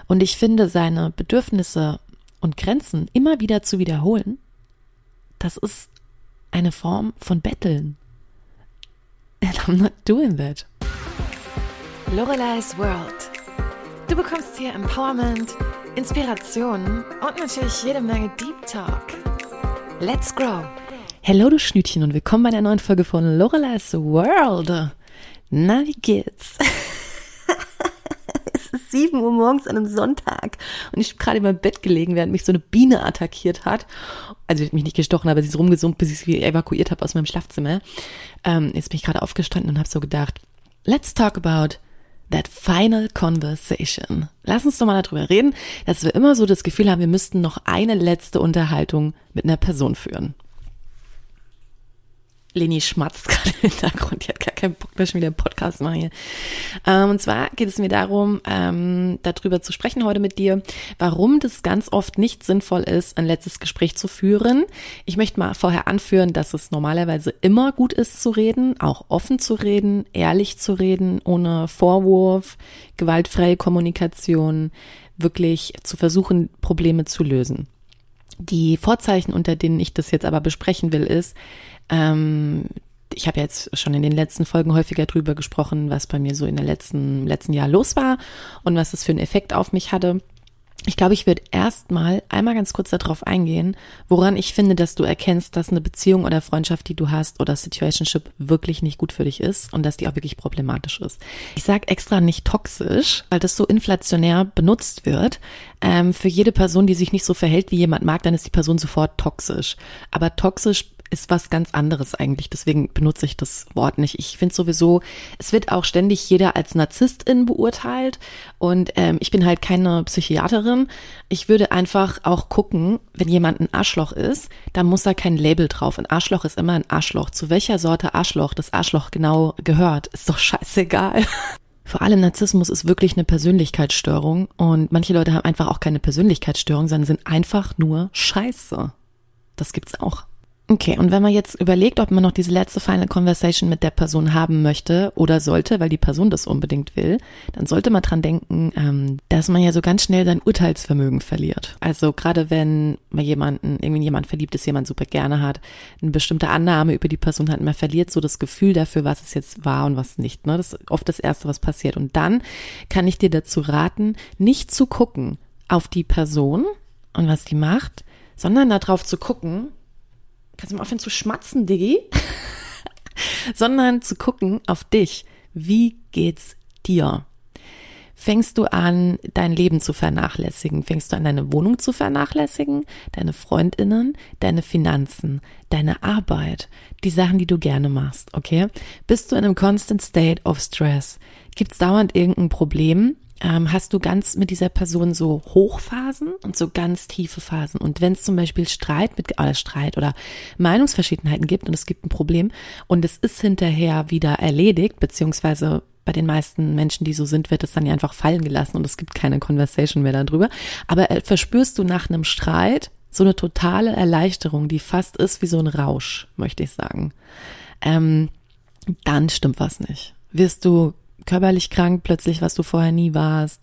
Und ich finde, seine Bedürfnisse und Grenzen immer wieder zu wiederholen, das ist eine Form von Betteln. And I'm not doing that. Loreley's World. Du bekommst hier Empowerment, Inspiration und natürlich jede Menge Deep Talk. Let's grow. Hello, du Schnütchen, und willkommen bei einer neuen Folge von Loreley's World. Na, wie geht's? Es ist 7 Uhr morgens an einem Sonntag und ich habe gerade in meinem Bett gelegen, während mich so eine Biene attackiert hat. Also sie hat mich nicht gestochen, aber sie ist rumgesummt, bis ich sie evakuiert habe aus meinem Schlafzimmer. Jetzt bin ich gerade aufgestanden und habe so gedacht, let's talk about that final conversation. Lass uns doch mal darüber reden, dass wir immer so das Gefühl haben, wir müssten noch eine letzte Unterhaltung mit einer Person führen. Leni schmatzt gerade im Hintergrund, die hat gar keinen Bock mehr, schon wieder einen Podcast machen hier. Und zwar geht es mir darum, darüber zu sprechen heute mit dir, warum das ganz oft nicht sinnvoll ist, ein letztes Gespräch zu führen. Ich möchte mal vorher anführen, dass es normalerweise immer gut ist zu reden, auch offen zu reden, ehrlich zu reden, ohne Vorwurf, gewaltfreie Kommunikation, wirklich zu versuchen, Probleme zu lösen. Die Vorzeichen, unter denen ich das jetzt aber besprechen will, ist, ich habe jetzt schon in den letzten Folgen häufiger drüber gesprochen, was bei mir so in der letzten Jahr los war und was das für einen Effekt auf mich hatte. Ich glaube, ich würde erstmal einmal ganz kurz darauf eingehen, woran ich finde, dass du erkennst, dass eine Beziehung oder Freundschaft, die du hast, oder Situationship wirklich nicht gut für dich ist und dass die auch wirklich problematisch ist. Ich sage extra nicht toxisch, weil das so inflationär benutzt wird. Für jede Person, die sich nicht so verhält, wie jemand mag, dann ist die Person sofort toxisch. Aber toxisch ist was ganz anderes eigentlich, deswegen benutze ich das Wort nicht. Ich finde sowieso, es wird auch ständig jeder als Narzisstin beurteilt und ich bin halt keine Psychiaterin. Ich würde einfach auch gucken, wenn jemand ein Arschloch ist, dann muss da kein Label drauf. Ein Arschloch ist immer ein Arschloch. Zu welcher Sorte Arschloch das Arschloch genau gehört, ist doch scheißegal. Vor allem Narzissmus ist wirklich eine Persönlichkeitsstörung und manche Leute haben einfach auch keine Persönlichkeitsstörung, sondern sind einfach nur scheiße. Das gibt's auch. Okay, und wenn man jetzt überlegt, ob man noch diese letzte Final Conversation mit der Person haben möchte oder sollte, weil die Person das unbedingt will, dann sollte man dran denken, dass man ja so ganz schnell sein Urteilsvermögen verliert. Also gerade wenn man jemand verliebt ist, jemand super gerne hat, eine bestimmte Annahme über die Person hat, man verliert so das Gefühl dafür, was es jetzt war und was nicht. Ne? Das ist oft das Erste, was passiert. Und dann kann ich dir dazu raten, nicht zu gucken auf die Person und was die macht, sondern darauf zu gucken, kannst du mal aufhören zu schmatzen, Diggi? Sondern zu gucken auf dich. Wie geht's dir? Fängst du an, dein Leben zu vernachlässigen? Fängst du an, deine Wohnung zu vernachlässigen? Deine FreundInnen, deine Finanzen, deine Arbeit, die Sachen, die du gerne machst, okay? Bist du in einem constant state of stress? Gibt's dauernd irgendein Problem? Hast du ganz mit dieser Person so Hochphasen und so ganz tiefe Phasen. Und wenn es zum Beispiel Streit oder Meinungsverschiedenheiten gibt und es gibt ein Problem und es ist hinterher wieder erledigt, beziehungsweise bei den meisten Menschen, die so sind, wird es dann ja einfach fallen gelassen und es gibt keine Conversation mehr darüber. Aber verspürst du nach einem Streit so eine totale Erleichterung, die fast ist wie so ein Rausch, möchte ich sagen. Dann stimmt was nicht. Wirst du körperlich krank plötzlich, was du vorher nie warst.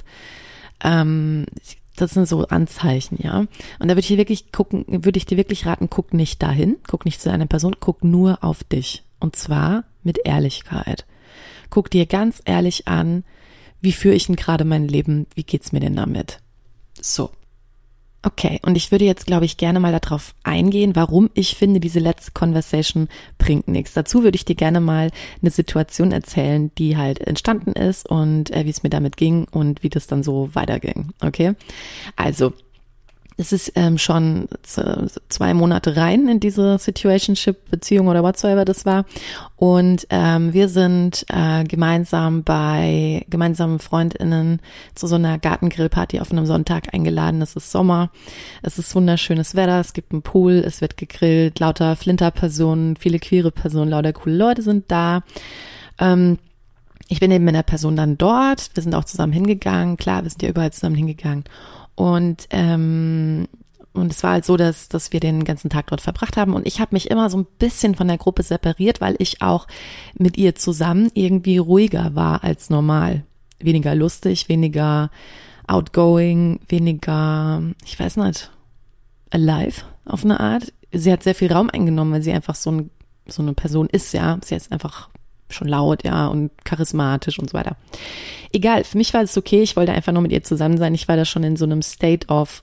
Das sind so Anzeichen, ja. Und da würde ich dir wirklich raten, guck nicht dahin, guck nicht zu einer Person, guck nur auf dich. Und zwar mit Ehrlichkeit. Guck dir ganz ehrlich an, wie führe ich denn gerade mein Leben, wie geht's mir denn damit? So. Okay, und ich würde jetzt, glaube ich, gerne mal darauf eingehen, warum ich finde, diese letzte Conversation bringt nichts. Dazu würde ich dir gerne mal eine Situation erzählen, die halt entstanden ist und wie es mir damit ging und wie das dann so weiterging. Okay, also es ist schon 2 Monate rein in diese Situationship-Beziehung oder whatsoever das war. Und wir sind gemeinsam bei gemeinsamen FreundInnen zu so einer Gartengrillparty auf einem Sonntag eingeladen. Es ist Sommer, es ist wunderschönes Wetter, es gibt einen Pool, es wird gegrillt, lauter Flinterpersonen, viele queere Personen, lauter coole Leute sind da. Ich bin eben mit der Person dann dort, wir sind auch zusammen hingegangen, klar, wir sind ja überall zusammen hingegangen. Und es war halt so, dass wir den ganzen Tag dort verbracht haben und ich habe mich immer so ein bisschen von der Gruppe separiert, weil ich auch mit ihr zusammen irgendwie ruhiger war als normal. Weniger lustig, weniger outgoing, weniger, ich weiß nicht, alive auf eine Art. Sie hat sehr viel Raum eingenommen, weil sie einfach so eine Person ist, ja. Sie ist einfach schon laut, ja, und charismatisch und so weiter. Egal, für mich war es okay, ich wollte einfach nur mit ihr zusammen sein. Ich war da schon in so einem State of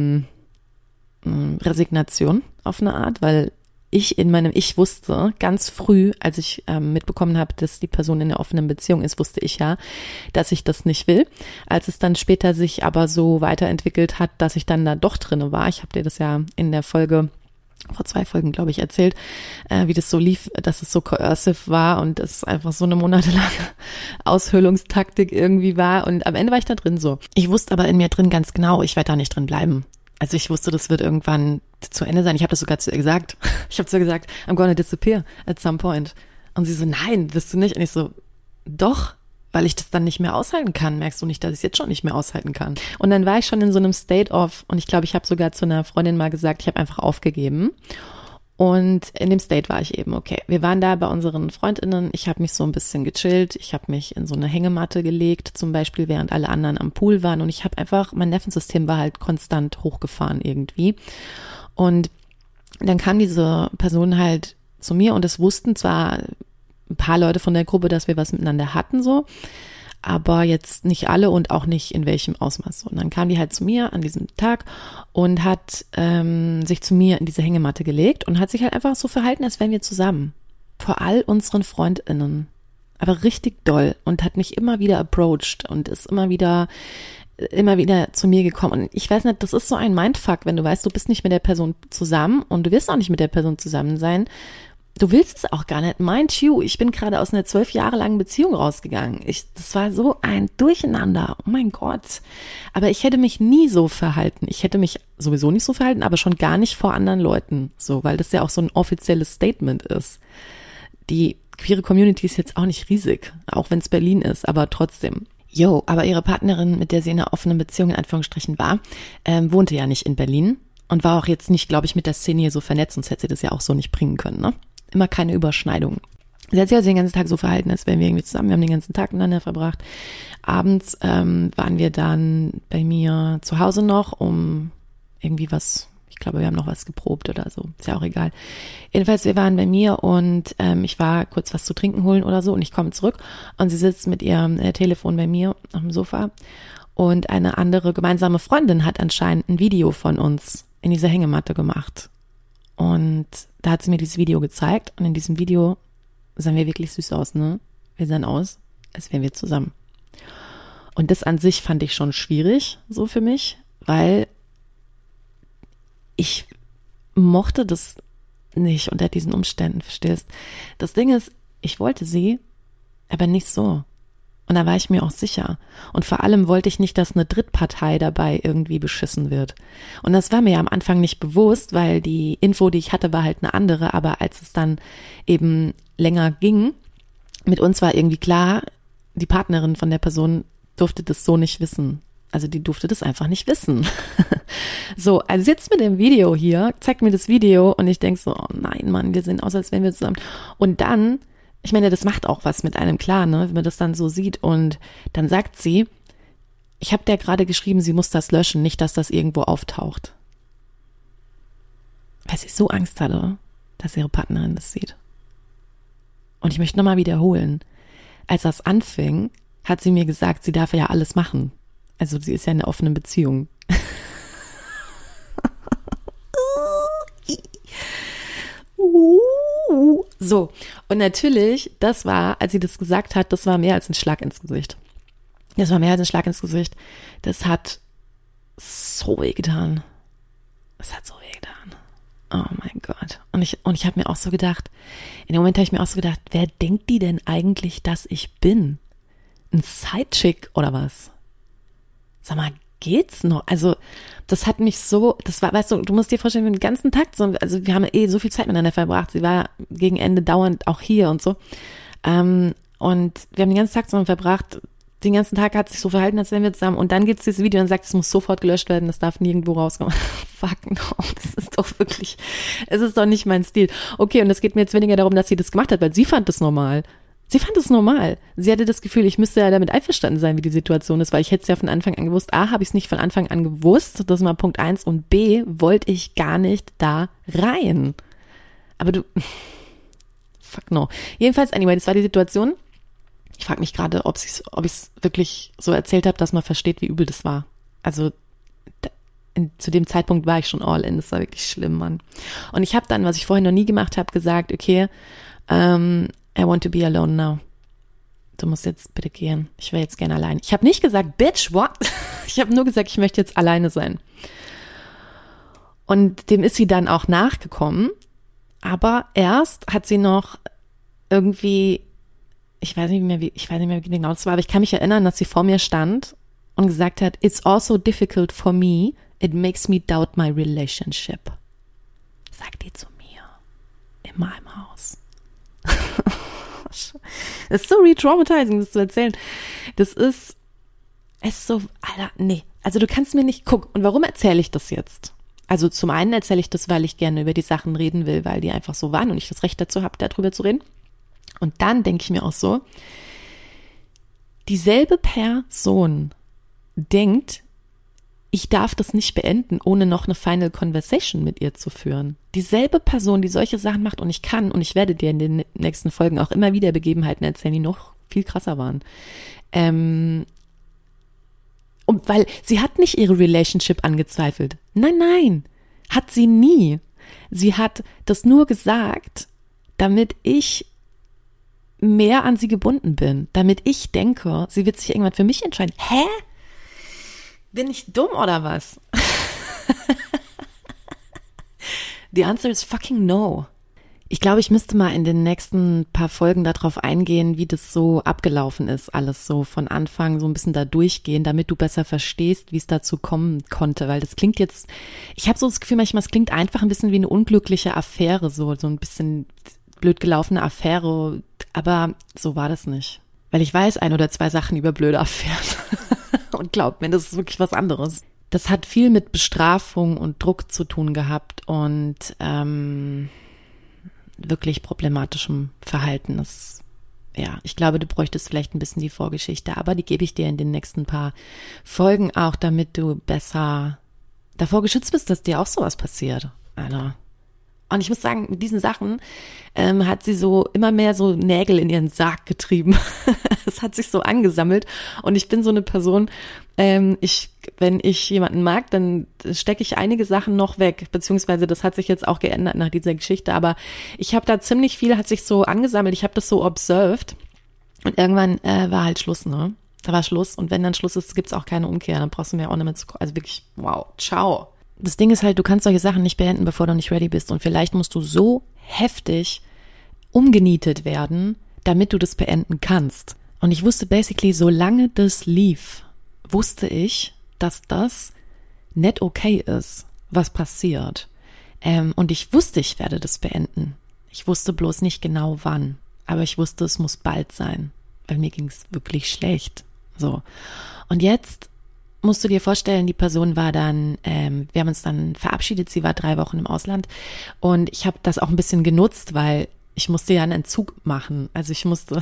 Resignation auf eine Art, weil ich wusste ganz früh, als ich mitbekommen habe, dass die Person in einer offenen Beziehung ist, wusste ich ja, dass ich das nicht will. Als es dann später sich aber so weiterentwickelt hat, dass ich dann da doch drinne war, ich habe dir das ja in der Folge, vor 2 Folgen, glaube ich, erzählt, wie das so lief, dass es so coercive war und es einfach so eine monatelange Aushöhlungstaktik irgendwie war und am Ende war ich da drin so. Ich wusste aber in mir drin ganz genau, ich werde da nicht drin bleiben. Also ich wusste, das wird irgendwann zu Ende sein. Ich habe das sogar zu ihr gesagt. Ich habe zu ihr gesagt, I'm gonna disappear at some point. Und sie so, nein, wirst du nicht. Und ich so, doch, weil ich das dann nicht mehr aushalten kann. Merkst du nicht, dass ich es jetzt schon nicht mehr aushalten kann? Und dann war ich schon in so einem State of, und ich glaube, ich habe sogar zu einer Freundin mal gesagt, ich habe einfach aufgegeben. Und in dem State war ich eben, okay, wir waren da bei unseren FreundInnen, ich habe mich so ein bisschen gechillt, ich habe mich in so eine Hängematte gelegt, zum Beispiel, während alle anderen am Pool waren und ich habe einfach, mein Nervensystem war halt konstant hochgefahren irgendwie und dann kam diese Person halt zu mir und es wussten zwar ein paar Leute von der Gruppe, dass wir was miteinander hatten so, aber jetzt nicht alle und auch nicht in welchem Ausmaß. Und dann kam die halt zu mir an diesem Tag und hat sich zu mir in diese Hängematte gelegt und hat sich halt einfach so verhalten, als wären wir zusammen. Vor all unseren FreundInnen. Aber richtig doll und hat mich immer wieder approached und ist immer wieder zu mir gekommen. Und ich weiß nicht, das ist so ein Mindfuck, wenn du weißt, du bist nicht mit der Person zusammen und du wirst auch nicht mit der Person zusammen sein. Du willst es auch gar nicht. Mind you, ich bin gerade aus einer 12 Jahre langen Beziehung rausgegangen. Das war so ein Durcheinander. Oh mein Gott. Aber ich hätte mich nie so verhalten. Ich hätte mich sowieso nicht so verhalten, aber schon gar nicht vor anderen Leuten. So, weil das ja auch so ein offizielles Statement ist. Die queere Community ist jetzt auch nicht riesig, auch wenn es Berlin ist, aber trotzdem. Aber ihre Partnerin, mit der sie in einer offenen Beziehung in Anführungsstrichen war, wohnte ja nicht in Berlin und war auch jetzt nicht, glaube ich, mit der Szene hier so vernetzt, sonst hätte sie das ja auch so nicht bringen können, ne? Immer keine Überschneidung. Sie hat sich also den ganzen Tag so verhalten, als wären wir irgendwie zusammen. Wir haben den ganzen Tag miteinander verbracht. Abends waren wir dann bei mir zu Hause noch, um irgendwie was, ich glaube, wir haben noch was geprobt oder so. Ist ja auch egal. Jedenfalls, wir waren bei mir und ich war kurz was zu trinken holen oder so und ich komme zurück und sie sitzt mit ihrem Telefon bei mir auf dem Sofa und eine andere gemeinsame Freundin hat anscheinend ein Video von uns in dieser Hängematte gemacht. Und da hat sie mir dieses Video gezeigt und in diesem Video sahen wir wirklich süß aus, ne? Wir sahen aus, als wären wir zusammen. Und das an sich fand ich schon schwierig, so für mich, weil ich mochte das nicht unter diesen Umständen, verstehst? Das Ding ist, ich wollte sie, aber nicht so. Und da war ich mir auch sicher. Und vor allem wollte ich nicht, dass eine Drittpartei dabei irgendwie beschissen wird. Und das war mir ja am Anfang nicht bewusst, weil die Info, die ich hatte, war halt eine andere. Aber als es dann eben länger ging, mit uns war irgendwie klar, die Partnerin von der Person durfte das so nicht wissen. Also die durfte das einfach nicht wissen. So, also sitzt mit dem Video hier, zeigt mir das Video und ich denke so, oh nein, Mann, wir sehen aus, als wären wir zusammen. Und dann, ich meine, das macht auch was mit einem klar, ne, wenn man das dann so sieht. Und dann sagt sie, ich habe der gerade geschrieben, sie muss das löschen, nicht, dass das irgendwo auftaucht. Weil sie so Angst hatte, dass ihre Partnerin das sieht. Und ich möchte nochmal wiederholen, als das anfing, hat sie mir gesagt, sie darf ja alles machen. Also sie ist ja in einer offenen Beziehung. So, und natürlich, das war, als sie das gesagt hat, das war mehr als ein Schlag ins Gesicht. Das war mehr als ein Schlag ins Gesicht. Das hat so wehgetan. Das hat so wehgetan. Oh mein Gott. Und ich habe mir auch so gedacht, in dem Moment habe ich mir auch so gedacht, wer denkt die denn eigentlich, dass ich bin? Ein Sidechick oder was? Sag mal, geht's noch? Also, das hat mich so, das war, weißt du musst dir vorstellen, den ganzen Tag, also wir haben so viel Zeit miteinander verbracht. Sie war gegen Ende dauernd auch hier und so. Und wir haben den ganzen Tag zusammen verbracht. Den ganzen Tag hat sich so verhalten, als wären wir zusammen. Und dann gibt's dieses Video und sagt, es muss sofort gelöscht werden, das darf nirgendwo rauskommen. Fuck no, das ist doch wirklich, es ist doch nicht mein Stil. Okay, und es geht mir jetzt weniger darum, dass sie das gemacht hat, weil sie fand das normal. Sie fand es normal. Sie hatte das Gefühl, ich müsste ja damit einverstanden sein, wie die Situation ist, weil ich hätte es ja von Anfang an gewusst. A, habe ich es nicht von Anfang an gewusst, das ist mal Punkt 1. Und B, wollte ich gar nicht da rein. Aber fuck no. Jedenfalls, anyway, das war die Situation. Ich frage mich gerade, ob ich es wirklich so erzählt habe, dass man versteht, wie übel das war. Also zu dem Zeitpunkt war ich schon all in. Das war wirklich schlimm, Mann. Und ich habe dann, was ich vorher noch nie gemacht habe, gesagt, okay, I want to be alone now. Du musst jetzt bitte gehen. Ich will jetzt gerne allein. Ich habe nicht gesagt, bitch, what? Ich habe nur gesagt, ich möchte jetzt alleine sein. Und dem ist sie dann auch nachgekommen. Aber erst hat sie noch irgendwie, ich weiß nicht mehr, wie genau das war, aber ich kann mich erinnern, dass sie vor mir stand und gesagt hat, it's also difficult for me, it makes me doubt my relationship. Sagt die zu mir in meinem Haus. Das ist so re-traumatizing, das zu erzählen. Es ist so, Alter, nee. Also du kannst mir nicht, guck, und warum erzähle ich das jetzt? Also zum einen erzähle ich das, weil ich gerne über die Sachen reden will, weil die einfach so waren und ich das Recht dazu habe, darüber zu reden. Und dann denke ich mir auch so, dieselbe Person denkt, ich darf das nicht beenden, ohne noch eine Final Conversation mit ihr zu führen. Dieselbe Person, die solche Sachen macht und ich werde dir in den nächsten Folgen auch immer wieder Begebenheiten erzählen, die noch viel krasser waren. Und weil sie hat nicht ihre Relationship angezweifelt. Nein, hat sie nie. Sie hat das nur gesagt, damit ich mehr an sie gebunden bin, damit ich denke, sie wird sich irgendwann für mich entscheiden. Hä? Bin ich dumm oder was? The answer is fucking no. Ich glaube, ich müsste mal in den nächsten paar Folgen darauf eingehen, wie das so abgelaufen ist, alles so von Anfang so ein bisschen da durchgehen, damit du besser verstehst, wie es dazu kommen konnte, weil das klingt jetzt, ich habe so das Gefühl manchmal, es klingt einfach ein bisschen wie eine unglückliche Affäre, so ein bisschen blöd gelaufene Affäre, aber so war das nicht. Weil ich weiß 1 oder 2 Sachen über blöde Affären. Und glaubt mir, das ist wirklich was anderes. Das hat viel mit Bestrafung und Druck zu tun gehabt und wirklich problematischem Verhalten. Ich glaube, du bräuchtest vielleicht ein bisschen die Vorgeschichte, aber die gebe ich dir in den nächsten paar Folgen auch, damit du besser davor geschützt bist, dass dir auch sowas passiert, Alter. Und ich muss sagen, mit diesen Sachen hat sie so immer mehr so Nägel in ihren Sarg getrieben. Es hat sich so angesammelt und ich bin so eine Person, wenn ich jemanden mag, dann stecke ich einige Sachen noch weg, beziehungsweise das hat sich jetzt auch geändert nach dieser Geschichte, aber ich habe da ziemlich viel, hat sich so angesammelt, ich habe das so observed und irgendwann war halt Schluss, ne? Da war Schluss und wenn dann Schluss ist, gibt's auch keine Umkehr, dann brauchst du mir auch nicht mehr zu, also wirklich, wow, ciao. Das Ding ist halt, du kannst solche Sachen nicht beenden, bevor du nicht ready bist und vielleicht musst du so heftig umgenietet werden, damit du das beenden kannst. Und ich wusste basically, solange das lief, wusste ich, dass das nicht okay ist, was passiert. Und ich wusste, ich werde das beenden. Ich wusste bloß nicht genau wann, aber ich wusste, es muss bald sein, weil mir ging es wirklich schlecht. So. Und jetzt musst du dir vorstellen, die Person war dann, wir haben uns dann verabschiedet, sie war 3 Wochen im Ausland und ich habe das auch ein bisschen genutzt, weil ich musste ja einen Entzug machen. Also ich musste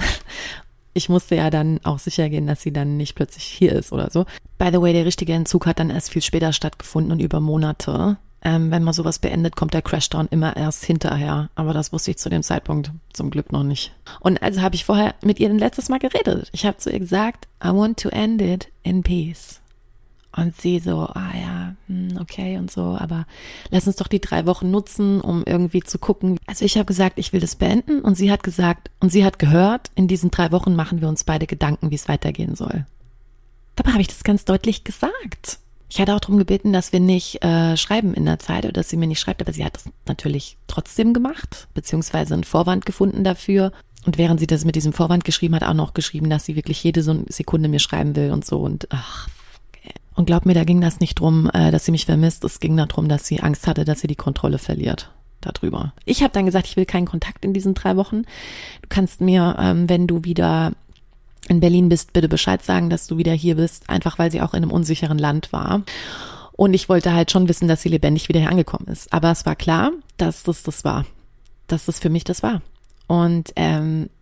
ja dann auch sicher gehen, dass sie dann nicht plötzlich hier ist oder so. By the way, der richtige Entzug hat dann erst viel später stattgefunden und über Monate. Wenn man sowas beendet, kommt der Crashdown immer erst hinterher. Aber das wusste ich zu dem Zeitpunkt zum Glück noch nicht. Und also habe ich vorher mit ihr ein letztes Mal geredet. Ich habe zu ihr gesagt, I want to end it in peace. Und sie so, okay und so, aber lass uns doch die 3 Wochen nutzen, um irgendwie zu gucken. Also ich habe gesagt, ich will das beenden und sie hat gesagt, und sie hat gehört, in diesen 3 Wochen machen wir uns beide Gedanken, wie es weitergehen soll. Dabei habe ich das ganz deutlich gesagt. Ich hatte auch darum gebeten, dass wir nicht schreiben in der Zeit oder dass sie mir nicht schreibt, aber sie hat das natürlich trotzdem gemacht, beziehungsweise einen Vorwand gefunden dafür. Und während sie das mit diesem Vorwand geschrieben hat, auch noch geschrieben, dass sie wirklich jede Sekunde mir schreiben will und so und Und glaub mir, da ging das nicht drum, dass sie mich vermisst. Es ging darum, dass sie Angst hatte, dass sie die Kontrolle verliert darüber. Ich habe dann gesagt, ich will keinen Kontakt in diesen 3 Wochen. Du kannst mir, wenn du wieder in Berlin bist, bitte Bescheid sagen, dass du wieder hier bist, einfach weil sie auch in einem unsicheren Land war. Und ich wollte halt schon wissen, dass sie lebendig wieder hier angekommen ist. Aber es war klar, dass das war. Dass das für mich das war. Und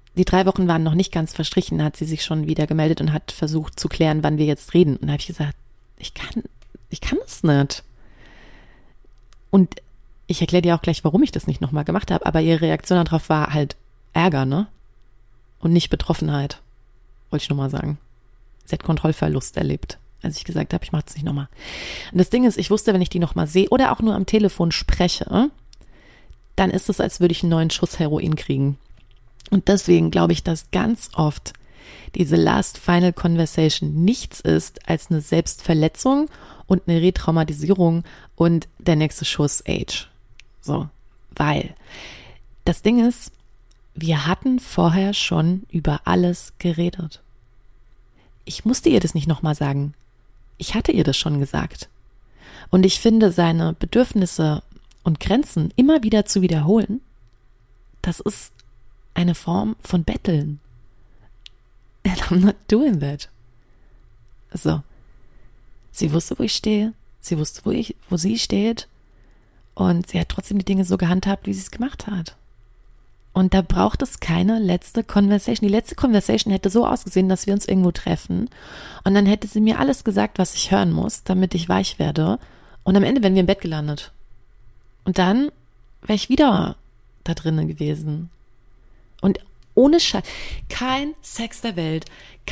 die 3 Wochen waren noch nicht ganz verstrichen, hat sie sich schon wieder gemeldet und hat versucht zu klären, wann wir jetzt reden. Und da habe ich gesagt, ich kann es nicht. Und ich erkläre dir auch gleich, warum ich das nicht nochmal gemacht habe, aber ihre Reaktion darauf war halt Ärger, ne? Und nicht Betroffenheit, wollte ich nochmal sagen. Sie hat Kontrollverlust erlebt, als ich gesagt habe, ich mache es nicht nochmal. Und das Ding ist, ich wusste, wenn ich die nochmal sehe oder auch nur am Telefon spreche, dann ist es, als würde ich einen neuen Schuss Heroin kriegen. Und deswegen glaube ich, dass ganz oft diese Last Final Conversation nichts ist als eine Selbstverletzung und eine Retraumatisierung und der nächste Schuss Age. So, weil das Ding ist, wir hatten vorher schon über alles geredet. Ich musste ihr das nicht nochmal sagen. Ich hatte ihr das schon gesagt. Und ich finde, seine Bedürfnisse und Grenzen immer wieder zu wiederholen, das ist eine Form von Betteln. And I'm not doing that. So. Sie wusste, wo ich stehe. Sie wusste, wo sie steht. Und sie hat trotzdem die Dinge so gehandhabt, wie sie es gemacht hat. Und da braucht es keine letzte Conversation. Die letzte Conversation hätte so ausgesehen, dass wir uns irgendwo treffen. Und dann hätte sie mir alles gesagt, was ich hören muss, damit ich weich werde. Und am Ende wären wir im Bett gelandet. Und dann wäre ich wieder da drinnen gewesen. Und ohne Scheiß, kein Sex der Welt,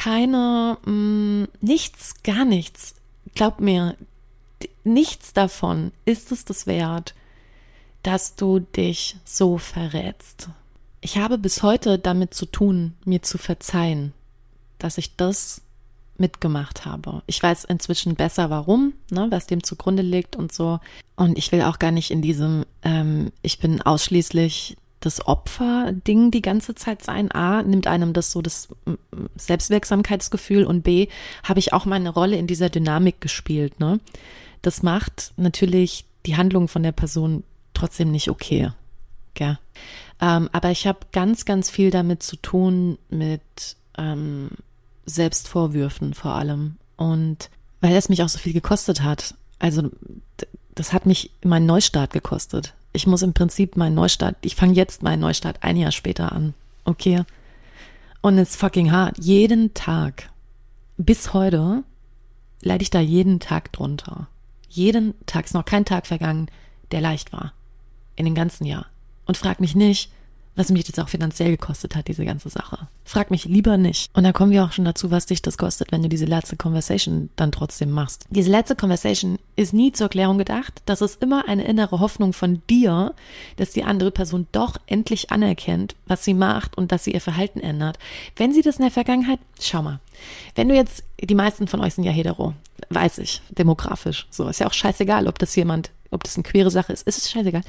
nichts, gar nichts. Glaub mir, nichts davon ist es das wert, dass du dich so verrätst. Ich habe bis heute damit zu tun, mir zu verzeihen, dass ich das mitgemacht habe. Ich weiß inzwischen besser, warum, ne, was dem zugrunde liegt und so. Und ich will auch gar nicht in diesem, ich bin ausschließlich das Opfer-Ding die ganze Zeit sein. A, nimmt einem das so das Selbstwirksamkeitsgefühl und B, habe ich auch meine Rolle in dieser Dynamik gespielt, ne? Das macht natürlich die Handlung von der Person trotzdem nicht okay, gell? Aber ich habe ganz, ganz viel damit zu tun mit Selbstvorwürfen vor allem. Und weil es mich auch so viel gekostet hat. Also das hat mich meinen Neustart gekostet. Ich muss im Prinzip ich fange jetzt meinen Neustart 1 Jahr später an. Okay? Und es ist fucking hart. Jeden Tag, bis heute, leide ich da jeden Tag drunter. Jeden Tag, ist noch kein Tag vergangen, der leicht war. In dem ganzen Jahr. Und frag mich nicht, was mich jetzt auch finanziell gekostet hat, diese ganze Sache. Frag mich lieber nicht. Und da kommen wir auch schon dazu, was dich das kostet, wenn du diese letzte Conversation dann trotzdem machst. Diese letzte Conversation ist nie zur Klärung gedacht. Das ist immer eine innere Hoffnung von dir, dass die andere Person doch endlich anerkennt, was sie macht und dass sie ihr Verhalten ändert. Wenn sie das in der Vergangenheit, schau mal, wenn du jetzt, die meisten von euch sind ja hetero, weiß ich, demografisch, so, ist ja auch scheißegal, ob das eine queere Sache ist es scheißegal.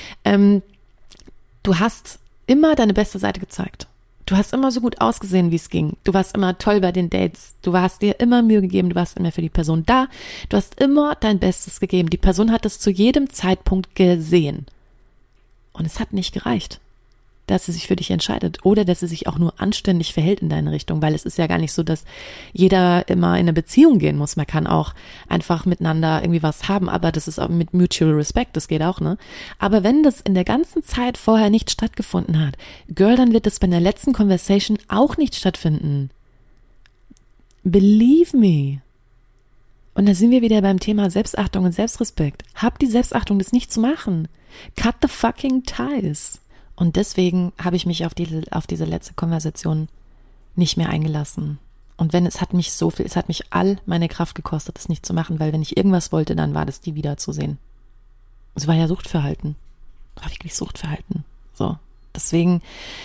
Du hast immer deine beste Seite gezeigt. Du hast immer so gut ausgesehen, wie es ging. Du warst immer toll bei den Dates. Du hast dir immer Mühe gegeben. Du warst immer für die Person da. Du hast immer dein Bestes gegeben. Die Person hat es zu jedem Zeitpunkt gesehen. Und es hat nicht gereicht, dass sie sich für dich entscheidet oder dass sie sich auch nur anständig verhält in deine Richtung, weil es ist ja gar nicht so, dass jeder immer in eine Beziehung gehen muss. Man kann auch einfach miteinander irgendwie was haben, aber das ist auch mit Mutual Respect, das geht auch, ne? Aber wenn das in der ganzen Zeit vorher nicht stattgefunden hat, Girl, dann wird das bei der letzten Conversation auch nicht stattfinden. Believe me. Und da sind wir wieder beim Thema Selbstachtung und Selbstrespekt. Hab die Selbstachtung, das nicht zu machen. Cut the fucking ties. Und deswegen habe ich mich auf diese letzte Konversation nicht mehr eingelassen. Und es hat mich all meine Kraft gekostet, das nicht zu machen, weil wenn ich irgendwas wollte, dann war das die wiederzusehen. Es war ja Suchtverhalten. War wirklich Suchtverhalten. So. Deswegen,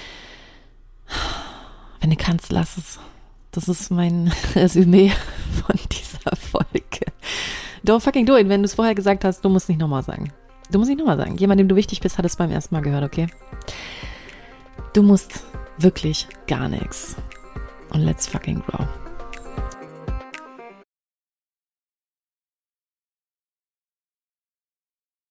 wenn du kannst, lass es. Das ist mein Resümee von dieser Folge. Don't fucking do it. Wenn du es vorher gesagt hast, du musst nicht nochmal sagen. Du musst nicht nochmal sagen. Jemand, dem du wichtig bist, hat es beim ersten Mal gehört, okay? Du musst wirklich gar nichts. Und let's fucking grow.